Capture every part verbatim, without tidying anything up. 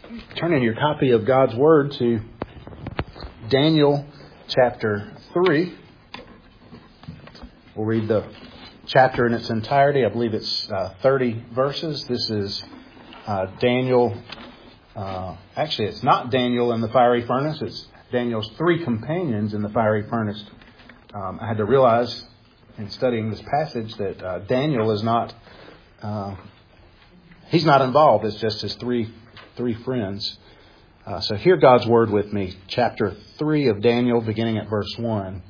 Turn in your copy of God's Word to Daniel chapter three. We'll read the chapter in its entirety. I believe it's uh, thirty verses. This is uh, Daniel. Uh, actually, it's not Daniel in the fiery furnace. It's Daniel's three companions in the fiery furnace. Um, I had to realize in studying this passage that uh, Daniel is not, uh, he's not involved. It's just his three three friends. Uh, so hear God's Word with me. Chapter three of Daniel, beginning at verse one.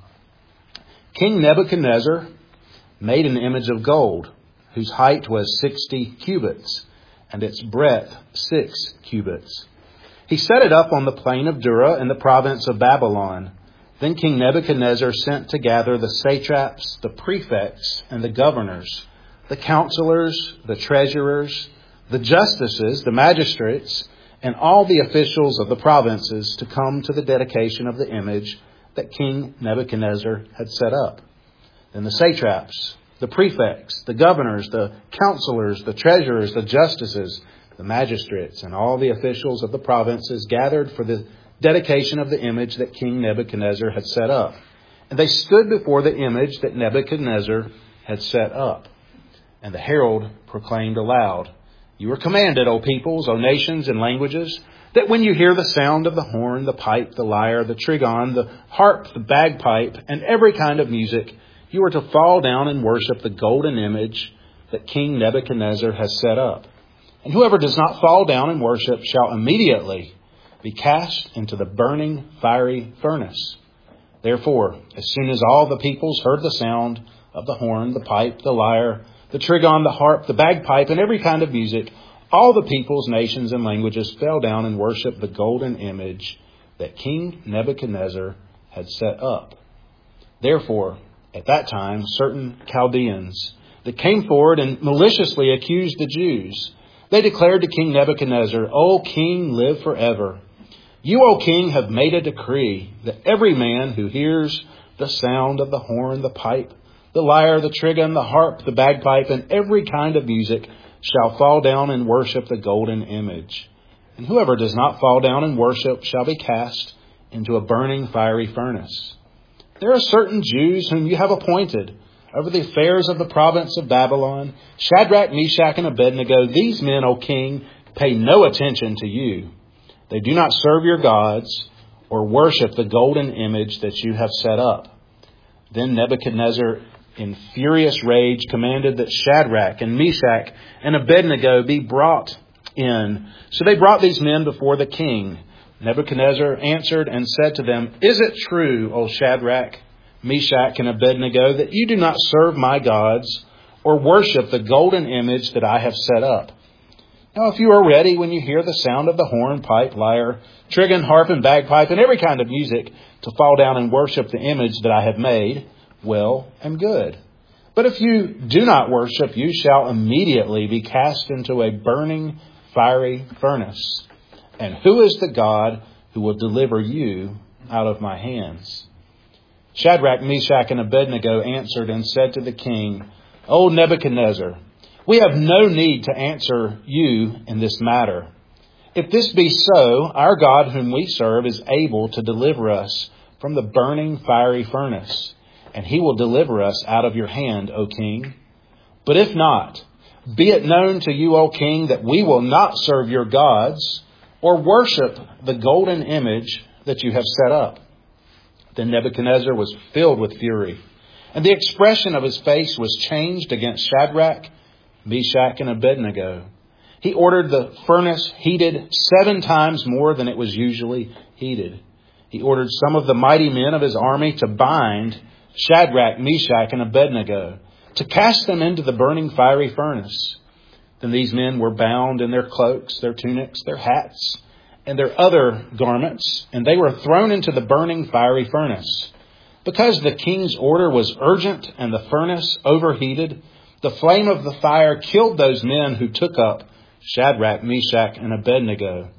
King Nebuchadnezzar made an image of gold, whose height was sixty cubits, and its breadth six cubits. He set it up on the plain of Dura in the province of Babylon. Then King Nebuchadnezzar sent to gather the satraps, the prefects, and the governors, the counselors, the treasurers, the justices, the magistrates, and all the officials of the provinces to come to the dedication of the image that King Nebuchadnezzar had set up. Then the satraps, the prefects, the governors, the counselors, the treasurers, the justices, the magistrates, and all the officials of the provinces gathered for the dedication of the image that King Nebuchadnezzar had set up. And they stood before the image that Nebuchadnezzar had set up. And the herald proclaimed aloud, "You are commanded, O peoples, O nations and languages, that when you hear the sound of the horn, the pipe, the lyre, the trigon, the harp, the bagpipe, and every kind of music, you are to fall down and worship the golden image that King Nebuchadnezzar has set up. And whoever does not fall down and worship shall immediately be cast into the burning fiery furnace. Therefore, as soon as all the peoples heard the sound of the horn, the pipe, the lyre, the trigon, the harp, the bagpipe, and every kind of music, all the peoples, nations, and languages fell down and worshipped the golden image that King Nebuchadnezzar had set up. Therefore, at that time, certain Chaldeans that came forward and maliciously accused the Jews, they declared to King Nebuchadnezzar, O king, live forever. You, O king, have made a decree that every man who hears the sound of the horn, the pipe, the lyre, the trigon, the harp, the bagpipe, and every kind of music shall fall down and worship the golden image. And whoever does not fall down and worship shall be cast into a burning fiery furnace. There are certain Jews whom you have appointed over the affairs of the province of Babylon, Shadrach, Meshach, and Abednego. These men, O king, pay no attention to you. They do not serve your gods or worship the golden image that you have set up." Then Nebuchadnezzar, in furious rage, commanded that Shadrach and Meshach and Abednego be brought in. So they brought these men before the king. Nebuchadnezzar answered and said to them, "Is it true, O Shadrach, Meshach, and Abednego, that you do not serve my gods or worship the golden image that I have set up? Now, if you are ready when you hear the sound of the horn, pipe, lyre, trigon, harp, and bagpipe, and every kind of music, to fall down and worship the image that I have made, well and good. But if you do not worship, you shall immediately be cast into a burning fiery furnace. And who is the God who will deliver you out of my hands?" Shadrach, Meshach, and Abednego answered and said to the king, "O Nebuchadnezzar, we have no need to answer you in this matter. If this be so, our God whom we serve is able to deliver us from the burning fiery furnace, and he will deliver us out of your hand, O king. But if not, be it known to you, O king, that we will not serve your gods or worship the golden image that you have set up." Then Nebuchadnezzar was filled with fury, and the expression of his face was changed against Shadrach, Meshach, and Abednego. He ordered the furnace heated seven times more than it was usually heated. He ordered some of the mighty men of his army to bind Shadrach, Meshach, and Abednego, to cast them into the burning fiery furnace. Then these men were bound in their cloaks, their tunics, their hats, and their other garments, and they were thrown into the burning fiery furnace. Because the king's order was urgent and the furnace overheated, the flame of the fire killed those men who took up Shadrach, Meshach, and Abednego.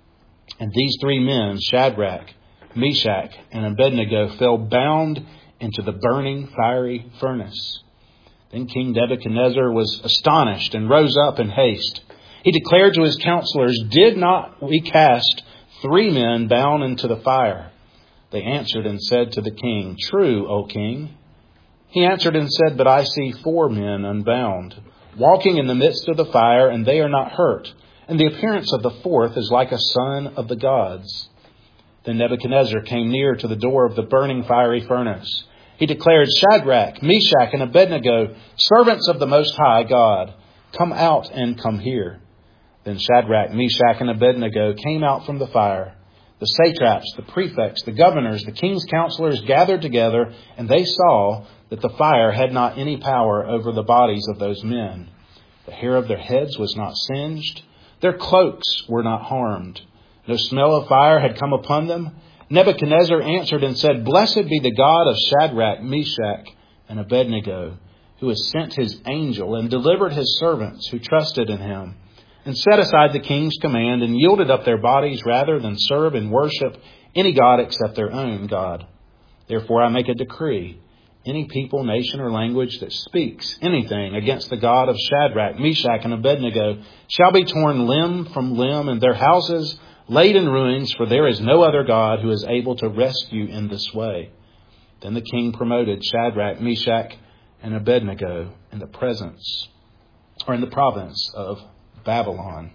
And these three men, Shadrach, Meshach, and Abednego, fell bound into the burning fiery furnace. Then King Nebuchadnezzar was astonished and rose up in haste. He declared to his counselors, "Did not we cast three men bound into the fire?" They answered and said to the king, "True, O king." He answered and said, "But I see four men unbound, walking in the midst of the fire, and they are not hurt. And the appearance of the fourth is like a son of the gods." Then Nebuchadnezzar came near to the door of the burning fiery furnace. He declared, "Shadrach, Meshach, and Abednego, servants of the Most High God, come out and come here." Then Shadrach, Meshach, and Abednego came out from the fire. The satraps, the prefects, the governors, the king's counselors gathered together, and they saw that the fire had not any power over the bodies of those men. The hair of their heads was not singed. Their cloaks were not harmed. No smell of fire had come upon them. Nebuchadnezzar answered and said, "Blessed be the God of Shadrach, Meshach, and Abednego, who has sent his angel and delivered his servants who trusted in him, and set aside the king's command and yielded up their bodies rather than serve and worship any god except their own God. Therefore I make a decree. Any people, nation, or language that speaks anything against the God of Shadrach, Meshach, and Abednego shall be torn limb from limb, and their houses laid in ruins, for there is no other God who is able to rescue in this way." Then the king promoted Shadrach, Meshach, and Abednego in the presence, or in the province of Babylon.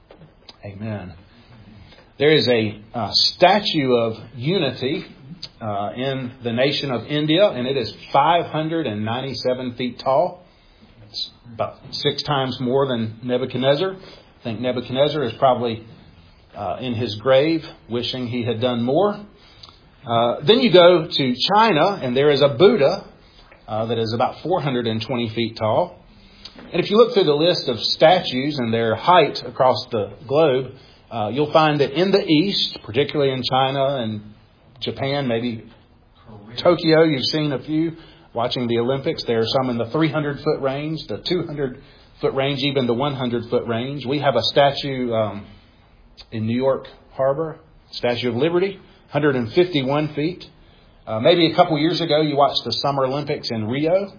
Amen. There is a uh, statue of unity uh, in the nation of India, and it is five hundred ninety-seven feet tall. It's about six times more than Nebuchadnezzar. I think Nebuchadnezzar is probably uh, in his grave wishing he had done more. Uh, then you go to China, and there is a Buddha uh, that is about four hundred twenty feet tall. And if you look through the list of statues and their height across the globe, uh, you'll find that in the East, particularly in China and Japan, maybe Tokyo, you've seen a few watching the Olympics. There are some in the three hundred foot range, the two hundred foot range, even the one hundred foot range. We have a statue um, in New York Harbor, Statue of Liberty, one hundred fifty-one feet. Uh, maybe a couple years ago, you watched the Summer Olympics in Rio.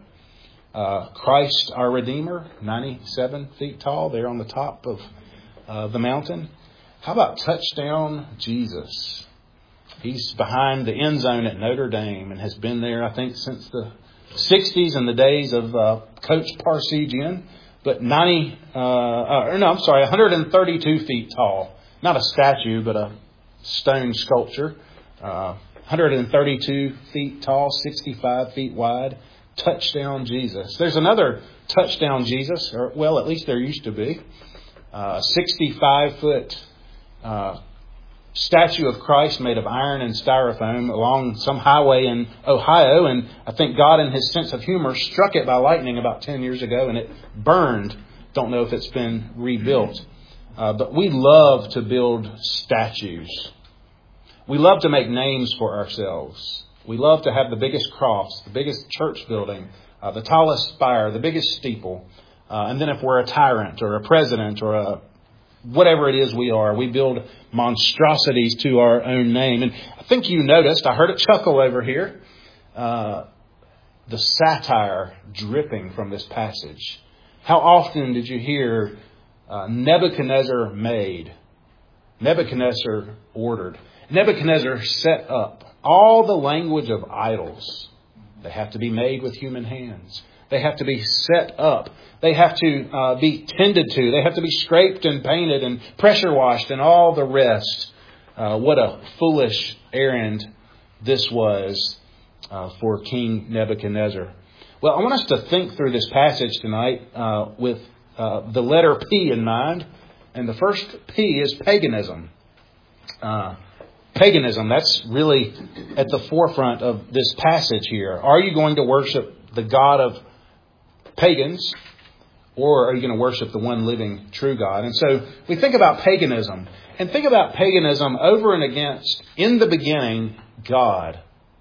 Uh, Christ, our Redeemer, ninety-seven feet tall, there on the top of uh, the mountain. How about Touchdown Jesus? He's behind the end zone at Notre Dame and has been there, I think, since the sixties and the days of uh, Coach Parsegian. But ninety, uh, uh, no, I'm sorry, one hundred thirty-two feet tall. Not a statue, but a stone sculpture. Uh, one hundred thirty-two feet tall, sixty-five feet wide. Touchdown Jesus. There's another Touchdown Jesus, or well, at least there used to be. Uh, sixty-five foot uh, statue of Christ made of iron and styrofoam along some highway in Ohio. And I think God, in his sense of humor, struck it by lightning about ten years ago, and it burned. Don't know if it's been rebuilt. Uh, but we love to build statues. We love to make names for ourselves. We love to have the biggest cross, the biggest church building, uh, the tallest spire, the biggest steeple. Uh, and then if we're a tyrant or a president or a whatever it is we are, we build monstrosities to our own name. And I think you noticed, I heard a chuckle over here, uh, the satire dripping from this passage. How often did you hear uh, Nebuchadnezzar made, Nebuchadnezzar ordered, Nebuchadnezzar set up? All the language of idols. They have to be made with human hands. They have to be set up. They have to uh, be tended to. They have to be scraped and painted and pressure washed and all the rest. Uh, what a foolish errand this was uh, for King Nebuchadnezzar. Well, I want us to think through this passage tonight uh, with uh, the letter P in mind. And the first P is paganism. Uh Paganism, that's really at the forefront of this passage here. Are you going to worship the God of pagans, or are you going to worship the one living true God? And so we think about paganism, and think about paganism over and against, in the beginning, God.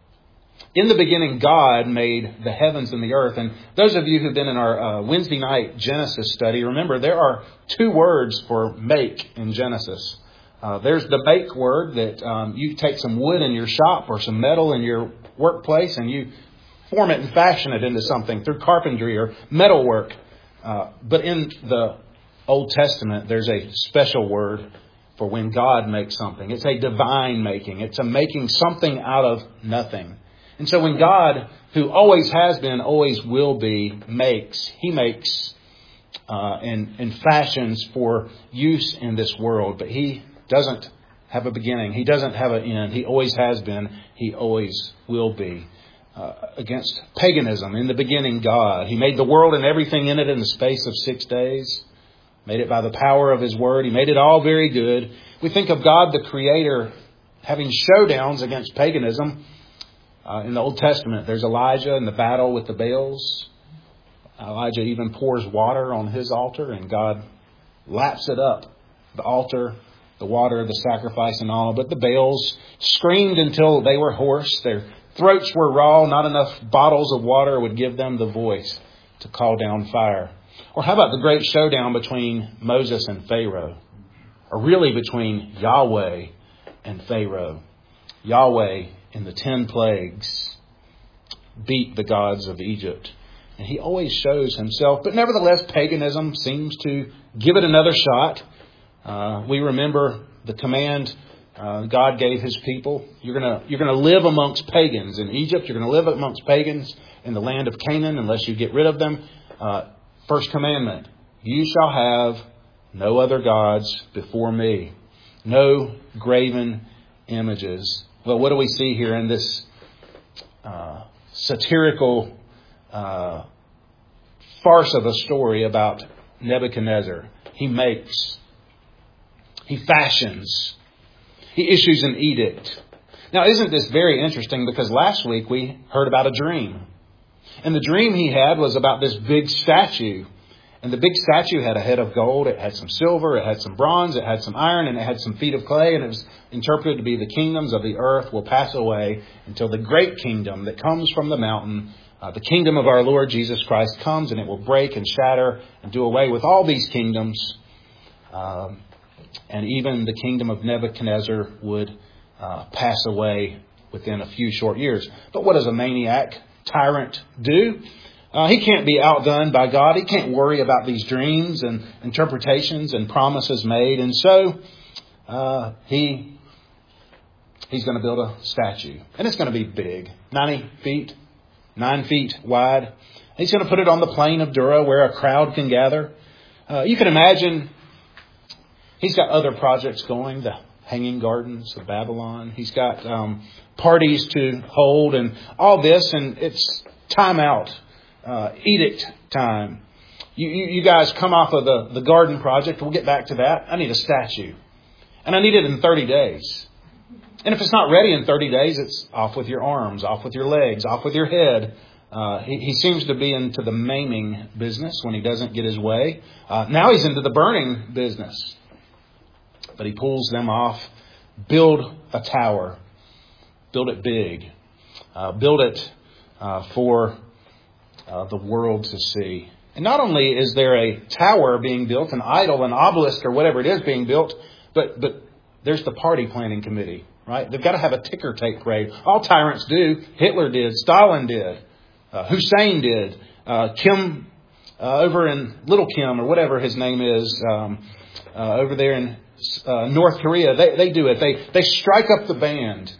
In the beginning, God made the heavens and the earth. And those of you who've been in our uh, Wednesday night Genesis study, remember there are two words for make in Genesis. Uh, there's the make word that um, you take some wood in your shop or some metal in your workplace and you form it and fashion it into something through carpentry or metalwork. Uh, but in the Old Testament, there's a special word for when God makes something. It's a divine making. It's a making something out of nothing. And so when God, who always has been, always will be, makes, He makes uh, and, and fashions for use in this world. But He doesn't have a beginning. He doesn't have an end. He always has been. He always will be. Uh, against paganism, in the beginning, God. He made the world and everything in it in the space of six days. Made it by the power of His Word. He made it all very good. We think of God, the Creator, having showdowns against paganism. Uh, in the Old Testament, there's Elijah in the battle with the Baals. Elijah even pours water on his altar, and God laps it up. The altar, the water, the sacrifice and all. But the Baals screamed until they were hoarse. Their throats were raw. Not enough bottles of water would give them the voice to call down fire. Or how about the great showdown between Moses and Pharaoh? Or really between Yahweh and Pharaoh. Yahweh in the ten plagues beat the gods of Egypt. And He always shows Himself. But nevertheless, paganism seems to give it another shot. Uh, we remember the command uh, God gave His people. You're going you're gonna live amongst pagans in Egypt. You're going to live amongst pagans in the land of Canaan unless you get rid of them. Uh, First commandment, you shall have no other gods before me. No graven images. Well, what do we see here in this uh, satirical uh, farce of a story about Nebuchadnezzar? He makes. He fashions. He issues an edict. Now, isn't this very interesting? Because last week we heard about a dream. And the dream he had was about this big statue. And the big statue had a head of gold. It had some silver. It had some bronze. It had some iron. And it had some feet of clay. And it was interpreted to be the kingdoms of the earth will pass away until the great kingdom that comes from the mountain, uh, the kingdom of our Lord Jesus Christ, comes, and it will break and shatter and do away with all these kingdoms. Um, and even the kingdom of Nebuchadnezzar would uh, pass away within a few short years. But what does a maniac tyrant do? Uh, he can't be outdone by God. He can't worry about these dreams and interpretations and promises made. And so uh, he he's going to build a statue. And it's going to be big. ninety feet, nine feet wide. He's going to put it on the plain of Dura where a crowd can gather. Uh, you can imagine he's got other projects going. The Hanging Gardens of Babylon. He's got um, parties to hold and all this. And it's time out. Uh, edict time. You, you, you guys come off of the, the garden project. We'll get back to that. I need a statue. And I need it in thirty days. And if it's not ready in thirty days, it's off with your arms, off with your legs, off with your head. Uh, he, he seems to be into the maiming business when he doesn't get his way. Uh, now he's into the burning business. But he pulls them off. Build a tower. Build it big. Uh, build it uh, for uh, the world to see. And not only is there a tower being built, an idol, an obelisk, or whatever it is being built, but but there's the party planning committee, right? They've got to have a ticker tape parade. All tyrants do. Hitler did. Stalin did. Uh, Hussein did. Uh, Kim uh, over in Little Kim, or whatever his name is, um, uh, over there in uh, North Korea, they, they do it. They, they strike up the band.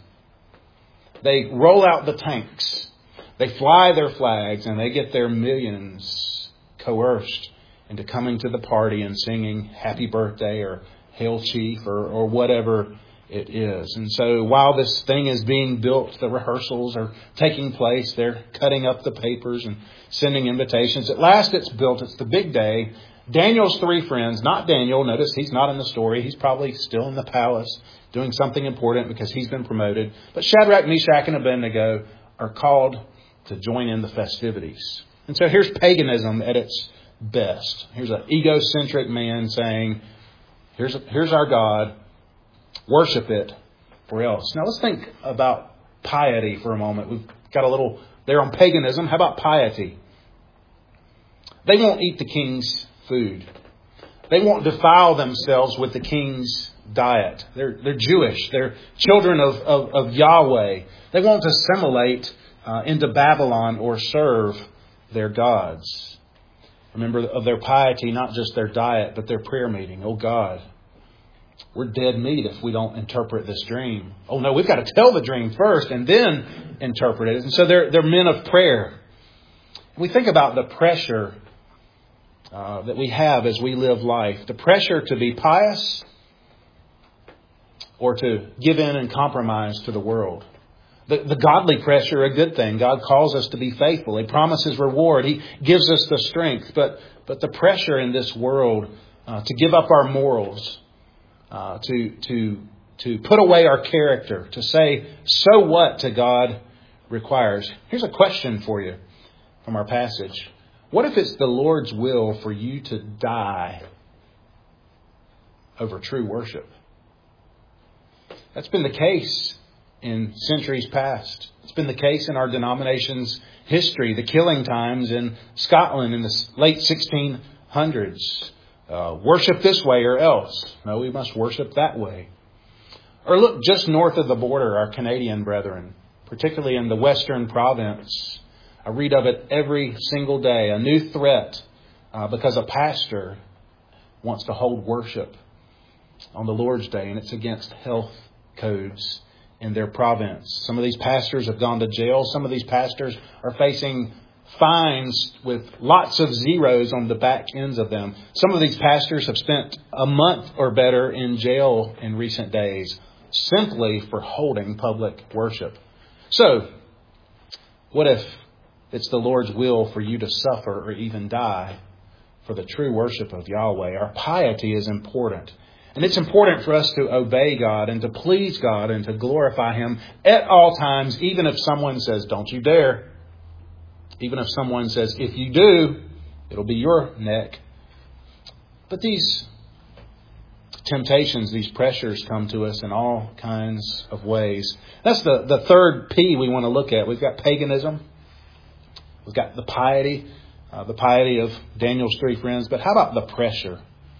They roll out the tanks. They fly their flags, and they get their millions coerced into coming to the party and singing Happy Birthday or Hail Chief or, or whatever it is. And so while this thing is being built, the rehearsals are taking place. They're cutting up the papers and sending invitations. At last it's built. It's the big day. Daniel's three friends, not Daniel. Notice he's not in the story. He's probably still in the palace doing something important because he's been promoted. But Shadrach, Meshach, and Abednego are called to join in the festivities. And so here's paganism at its best. Here's an egocentric man saying, here's, here's our God. Worship it or else. Now let's think about piety for a moment. We've got a little there on paganism. How about piety? They won't eat the king's food. They won't defile themselves with the king's diet. They're, they're Jewish. They're children of, of, of Yahweh. They won't assimilate uh, into Babylon or serve their gods. Remember of their piety, not just their diet, but their prayer meeting. Oh God, we're dead meat if we don't interpret this dream. Oh no, we've got to tell the dream first and then interpret it. And so they're, they're men of prayer. We think about the pressure uh, that we have as we live life. The pressure to be pious or to give in and compromise to the world. The, the godly pressure, a good thing. God calls us to be faithful. He promises reward. He gives us the strength. But but the pressure in this world uh, to give up our morals, uh, to to to put away our character, to say, so what to God requires. Here's a question for you from our passage. What if it's the Lord's will for you to die over true worship? That's been the case in centuries past. It's been the case in our denomination's history. The killing times in Scotland in the late sixteen hundreds. Uh, worship this way or else. No, we must worship that way. Or look just north of the border, our Canadian brethren, particularly in the Western province. I read of it every single day. A new threat uh, because a pastor wants to hold worship on the Lord's Day, and it's against health codes in their province. Some of these pastors have gone to jail. Some of these pastors are facing fines with lots of zeros on the back ends of them. Some of these pastors have spent a month or better in jail in recent days simply for holding public worship. So, what if it's the Lord's will for you to suffer or even die for the true worship of Yahweh? Our piety is important. And it's important for us to obey God and to please God and to glorify Him at all times, even if someone says, don't you dare. Even if someone says, if you do, it'll be your neck. But these temptations, these pressures come to us in all kinds of ways. That's the, the third P we want to look at. We've got paganism. We've got the piety, uh, the piety of Daniel's three friends. But how about the pressure?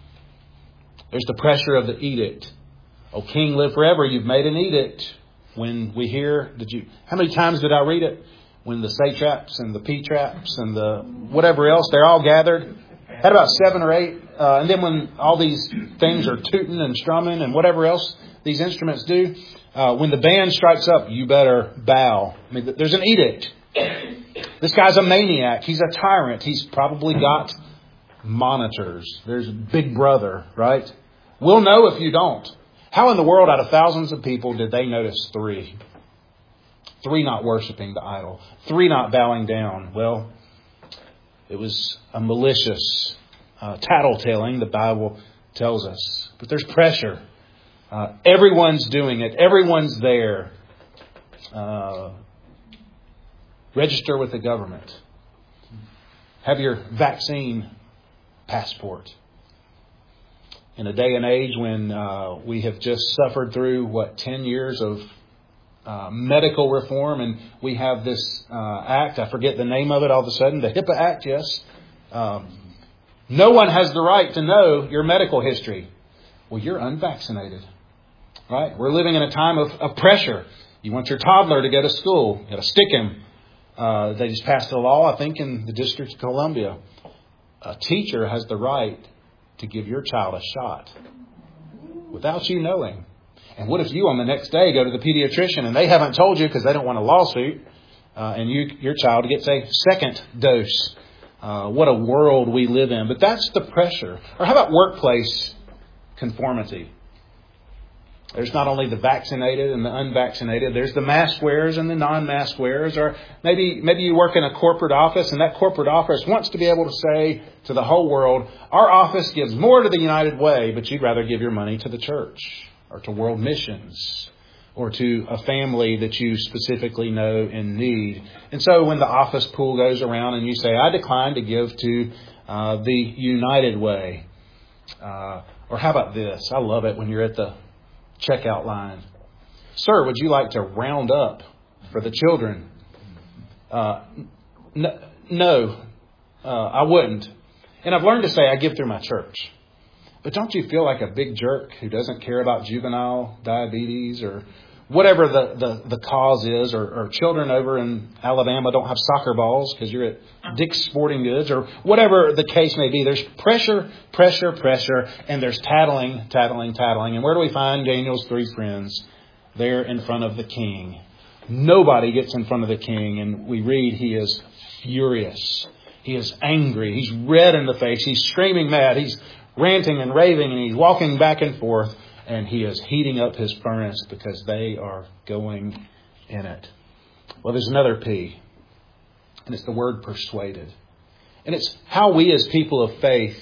There's the pressure of the edict. O King, live forever. You've made an edict. When we hear, did you? How many times did I read it? When the satraps and the P-traps and the whatever else, they're all gathered. Had about seven or eight. Uh, and then when all these things are tooting and strumming and whatever else these instruments do, uh, when the band strikes up, you better bow. I mean, there's an edict. This guy's a maniac. He's a tyrant. He's probably got monitors. There's Big Brother, right? We'll know if you don't. How in the world, out of thousands of people, did they notice three? Three not worshiping the idol. Three not bowing down. Well, it was a malicious uh, tattletelling, the Bible tells us. But there's pressure. Uh, everyone's doing it. Everyone's there. Uh, register with the government. Have your vaccine passport. In a day and age when uh, we have just suffered through, what, ten years of uh, medical reform, and we have this uh, act, I forget the name of it all of a sudden, the HIPAA Act, yes. Um, no one has the right to know your medical history. Well, you're unvaccinated, right? We're living in a time of, of pressure. You want your toddler to go to school, you got to stick him. Uh, they just passed a law, I think, in the District of Columbia. A teacher has the right to give your child a shot without you knowing. And what if you on the next day go to the pediatrician and they haven't told you because they don't want a lawsuit, uh, and you, your child gets a second dose? Uh, what a world we live in. But that's the pressure. Or how about workplace conformity? There's not only the vaccinated and the unvaccinated. There's the mask wearers and the non-mask wearers. Or maybe maybe you work in a corporate office, and that corporate office wants to be able to say to the whole world, our office gives more to the United Way, but you'd rather give your money to the church or to world missions or to a family that you specifically know in need. And so when the office pool goes around and you say, I decline to give to uh, the United Way. Uh, or how about this? I love it when you're at the checkout line. Sir, would you like to round up for the children? Uh, n- no, uh, I wouldn't. And I've learned to say I give through my church. But don't you feel like a big jerk who doesn't care about juvenile diabetes or whatever the, the, the cause is, or, or children over in Alabama don't have soccer balls because you're at Dick's Sporting Goods, or whatever the case may be. There's pressure, pressure, pressure, and there's tattling, tattling, tattling. And where do we find Daniel's three friends? There in front of the king. Nobody gets in front of the king, and we read he is furious. He is angry. He's red in the face. He's screaming mad. He's ranting and raving, and he's walking back and forth, and he is heating up his furnace because they are going in it. Well, there's another P, and it's the word persuaded. And it's how we as people of faith,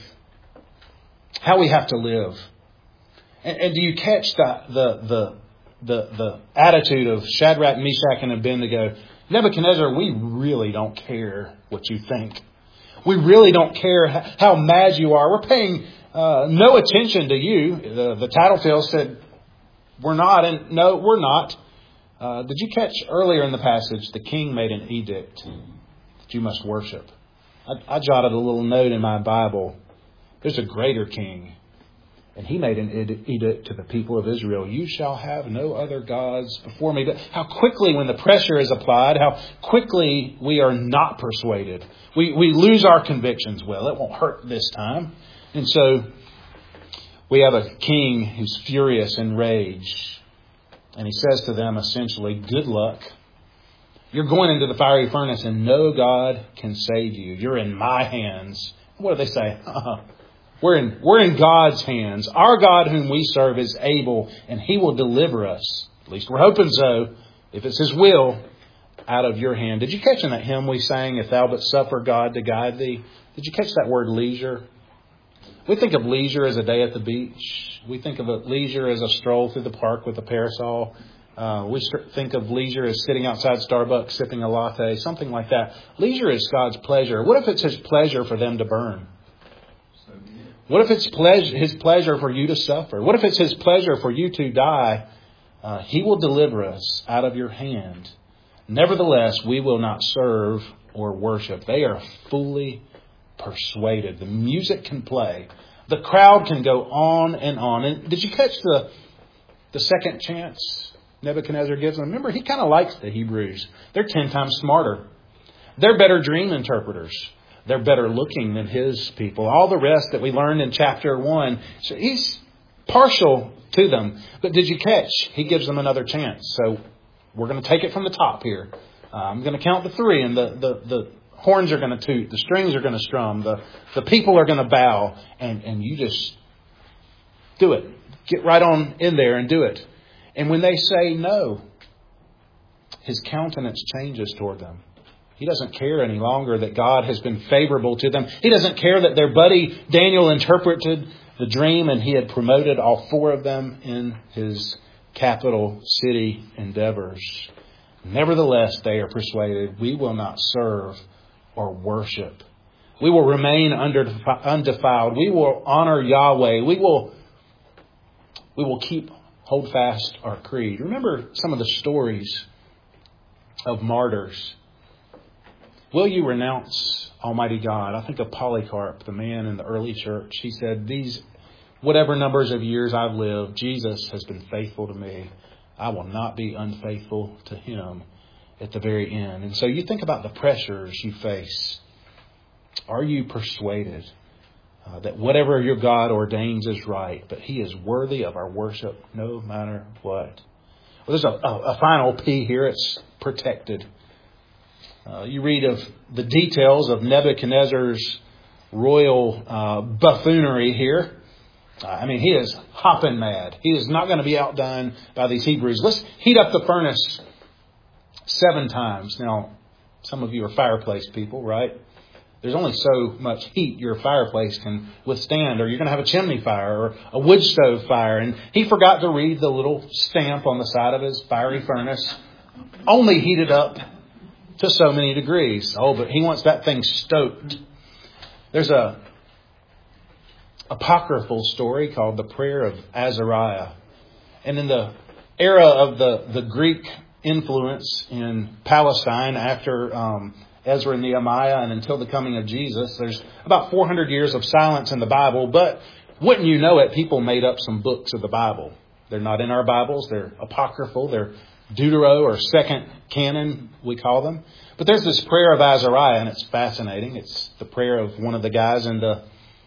how we have to live. And, and do you catch the, the, the, the, the attitude of Shadrach, Meshach, and Abednego? Nebuchadnezzar, we really don't care what you think. We really don't care how mad you are. We're paying uh, no attention to you. The, the tattletale said, we're not, and no, we're not. Uh, did you catch earlier in the passage, the king made an edict that you must worship? I, I jotted a little note in my Bible. There's a greater king. And he made an edict to the people of Israel. You shall have no other gods before me. But how quickly, when the pressure is applied, how quickly we are not persuaded. We, we lose our convictions. Well, it won't hurt this time. And so we have a king who's furious and rage. And he says to them essentially, good luck. You're going into the fiery furnace and no God can save you. You're in my hands. What do they say? We're in, we're in God's hands. Our God whom we serve is able, and He will deliver us. At least we're hoping so, if it's His will, out of your hand. Did you catch in that hymn we sang, If Thou But Suffer God to Guide Thee? Did you catch that word leisure? We think of leisure as a day at the beach. We think of leisure as a stroll through the park with a parasol. Uh, we think of leisure as sitting outside Starbucks, sipping a latte, something like that. Leisure is God's pleasure. What if it's His pleasure for them to burn? What if it's pleasure, His pleasure for you to suffer? What if it's His pleasure for you to die? Uh, he will deliver us out of your hand. Nevertheless, we will not serve or worship. They are fully persuaded. The music can play. The crowd can go on and on. And did you catch the, the second chance Nebuchadnezzar gives them? Remember, he kind of likes the Hebrews. They're ten times smarter. They're better dream interpreters. They're better looking than his people. All the rest that we learned in chapter one. So he's partial to them. But did you catch? He gives them another chance. So we're going to take it from the top here. Uh, I'm going to count the three, and the, the, the horns are going to toot. The strings are going to strum. The, the people are going to bow. And, and you just do it. Get right on in there and do it. And when they say no, his countenance changes toward them. He doesn't care any longer that God has been favorable to them. He doesn't care that their buddy Daniel interpreted the dream and he had promoted all four of them in his capital city endeavors. Nevertheless, they are persuaded, we will not serve or worship. We will remain undefiled. We will honor Yahweh. We will, we will keep, hold fast our creed. Remember some of the stories of martyrs. Will you renounce Almighty God? I think of Polycarp, the man in the early church. He said, these whatever numbers of years I've lived, Jesus has been faithful to me. I will not be unfaithful to Him at the very end. And so you think about the pressures you face. Are you persuaded uh, that whatever your God ordains is right, but He is worthy of our worship no matter what? Well, there's a, a, a final P here. It's protected. Uh, you read of the details of Nebuchadnezzar's royal uh, buffoonery here. Uh, I mean, he is hopping mad. He is not going to be outdone by these Hebrews. Let's heat up the furnace seven times. Now, some of you are fireplace people, right? There's only so much heat your fireplace can withstand, or you're going to have a chimney fire or a wood stove fire. And he forgot to read the little stamp on the side of his fiery furnace. Only heated up to so many degrees. Oh, but he wants that thing stoked. There's a apocryphal story called the Prayer of Azariah. And in the era of the, the Greek influence in Palestine after um, Ezra and Nehemiah and until the coming of Jesus, there's about four hundred years of silence in the Bible. But wouldn't you know it, people made up some books of the Bible. They're not in our Bibles. They're apocryphal. They're Deutero or second canon, we call them. But there's this prayer of Azariah, and it's fascinating. It's the prayer of one of the guys in the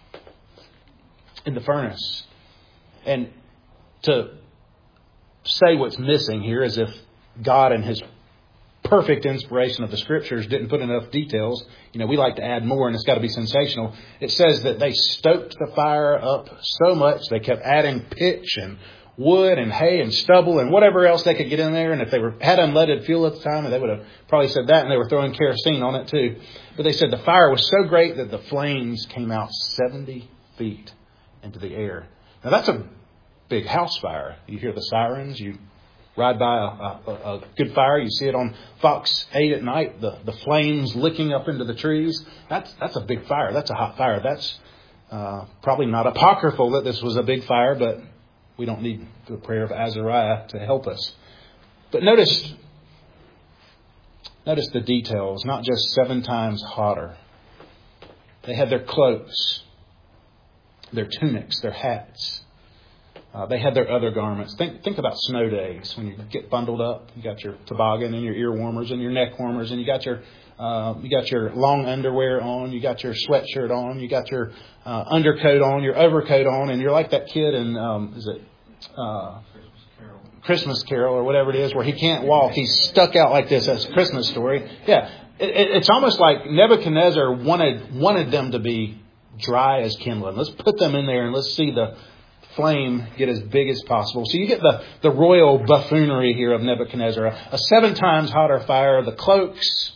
in the furnace. And to say what's missing here is if God and His perfect inspiration of the Scriptures didn't put enough details. You know, we like to add more, and it's got to be sensational. It says that they stoked the fire up so much, they kept adding pitch and wood and hay and stubble and whatever else they could get in there. And if they were had unleaded fuel at the time, they would have probably said that, and they were throwing kerosene on it too. But they said the fire was so great that the flames came out seventy feet into the air. Now that's a big house fire. You hear the sirens, you ride by a, a, a good fire, you see it on Fox eight at night, the, the flames licking up into the trees. That's that's a big fire. That's a hot fire. That's uh, probably not apocryphal that this was a big fire, but we don't need the prayer of Azariah to help us. But notice, notice the details, not just seven times hotter. They had their cloaks, their tunics, their hats. Uh, they had their other garments. Think think about snow days when you get bundled up. You got your toboggan and your ear warmers and your neck warmers, and you got your uh, you got your long underwear on. You got your sweatshirt on. You got your uh, undercoat on, your overcoat on, and you're like that kid in um, is it uh, Christmas Carol. Christmas Carol or whatever it is, where he can't walk. He's stuck out like this. That's a Christmas story. Yeah, it, it, it's almost like Nebuchadnezzar wanted wanted them to be dry as kindling. Let's put them in there and let's see the flame get as big as possible. So you get the, the royal buffoonery here of Nebuchadnezzar. A, a seven times hotter fire. The cloaks,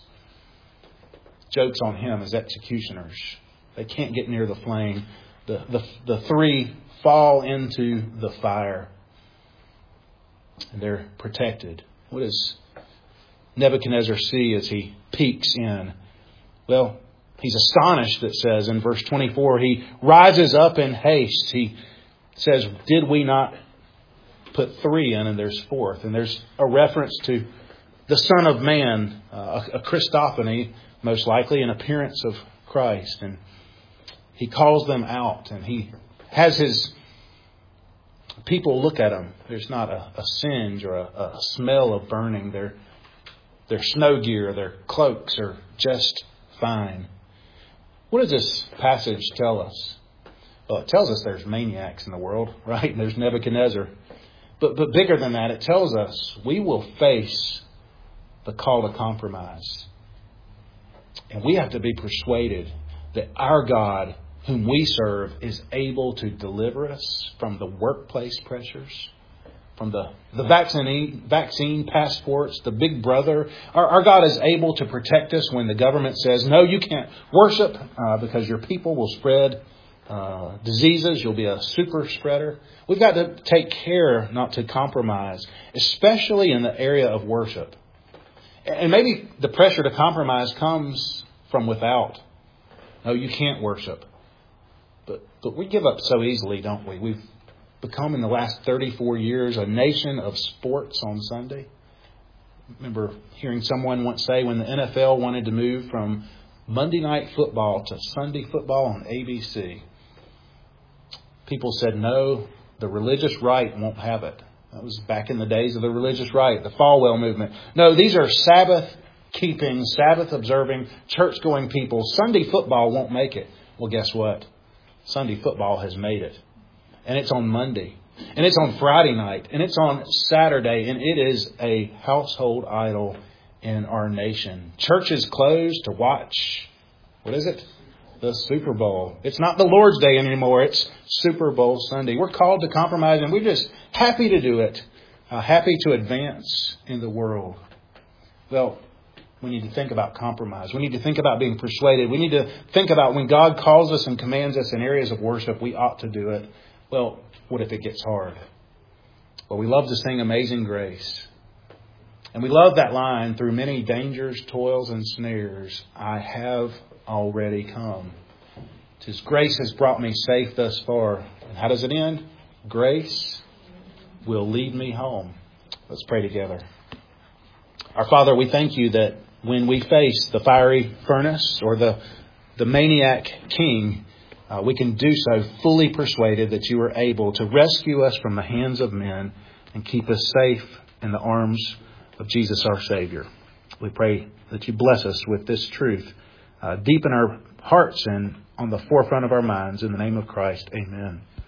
joke's on him as executioners. They can't get near the flame. The, the, the three fall into the fire. And they're protected. What does Nebuchadnezzar see as he peeks in? Well, he's astonished, it says in verse twenty-four. He rises up in haste. He says, did we not put three in and there's fourth? And there's a reference to the Son of Man, uh, a Christophany, most likely, an appearance of Christ. And he calls them out and he has his people look at him. There's not a, a singe or a, a smell of burning. Their, their snow gear, their cloaks are just fine. What does this passage tell us? Well, it tells us there's maniacs in the world, right? And there's Nebuchadnezzar. But but bigger than that, it tells us we will face the call to compromise. And we have to be persuaded that our God, whom we serve, is able to deliver us from the workplace pressures, from the, the vaccine, vaccine passports, the big brother. Our, our God is able to protect us when the government says, no, you can't worship uh, because your people will spread Uh, diseases. You'll be a super spreader. We've got to take care not to compromise, especially in the area of worship. And maybe the pressure to compromise comes from without. No, you can't worship. But but we give up so easily, don't we? We've become in the last thirty-four years a nation of sports on Sunday. I remember hearing someone once say when the N F L wanted to move from Monday night football to Sunday football on A B C. People said, no, the religious right won't have it. That was back in the days of the religious right, the Falwell movement. No, these are Sabbath-keeping, Sabbath-observing, church-going people. Sunday football won't make it. Well, guess what? Sunday football has made it. And it's on Monday. And it's on Friday night. And it's on Saturday. And it is a household idol in our nation. Churches closed to watch, what is it? The Super Bowl. It's not the Lord's Day anymore. It's Super Bowl Sunday. We're called to compromise, and we're just happy to do it. Uh, happy to advance in the world. Well, we need to think about compromise. We need to think about being persuaded. We need to think about when God calls us and commands us in areas of worship, we ought to do it. Well, what if it gets hard? Well, we love to sing Amazing Grace. And we love that line, through many dangers, toils, and snares, I have already come. His grace has brought me safe thus far. And how does it end? Grace will lead me home. Let's pray together. Our Father, we thank you that when we face the fiery furnace or the, the maniac king, uh, we can do so fully persuaded that you are able to rescue us from the hands of men and keep us safe in the arms of Jesus our Savior. We pray that you bless us with this truth, uh, deep in our hearts and on the forefront of our minds. In the name of Christ, amen.